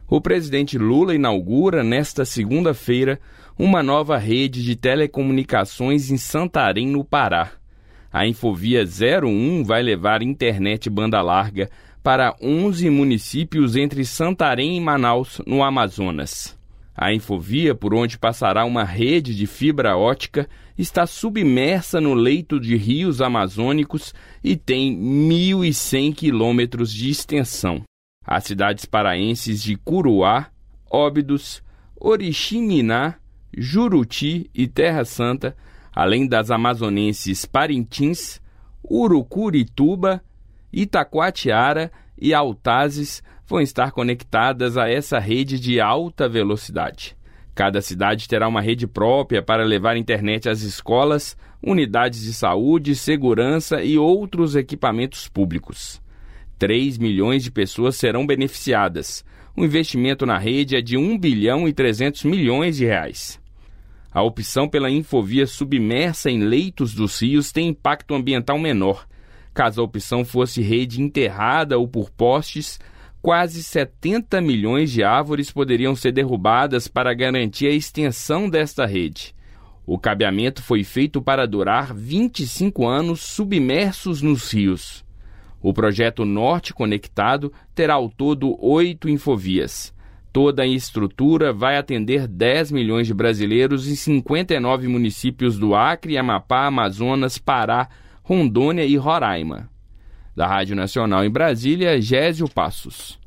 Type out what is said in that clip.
O presidente Lula inaugura, nesta segunda-feira, uma nova rede de telecomunicações em Santarém, no Pará. A Infovia 01 vai levar internet banda larga para 11 municípios entre Santarém e Manaus, no Amazonas. A Infovia, por onde passará uma rede de fibra ótica, está submersa no leito de rios amazônicos e tem 1.100 quilômetros de extensão. As cidades paraenses de Curuá, Óbidos, Oriximiná, Juruti e Terra Santa, além das amazonenses Parintins, Urucurituba, Itacoatiara e Altazes, vão estar conectadas a essa rede de alta velocidade. Cada cidade terá uma rede própria para levar internet às escolas, unidades de saúde, segurança e outros equipamentos públicos. 3 milhões de pessoas serão beneficiadas. O investimento na rede é de 1 bilhão e 300 milhões de reais. A opção pela Infovia submersa em leitos dos rios tem impacto ambiental menor. Caso a opção fosse rede enterrada ou por postes, quase 70 milhões de árvores poderiam ser derrubadas para garantir a extensão desta rede. O cabeamento foi feito para durar 25 anos submersos nos rios. O projeto Norte Conectado terá ao todo 8 infovias. Toda a estrutura vai atender 10 milhões de brasileiros em 59 municípios do Acre, Amapá, Amazonas, Pará, Rondônia e Roraima. Da Rádio Nacional em Brasília, Gésio Passos.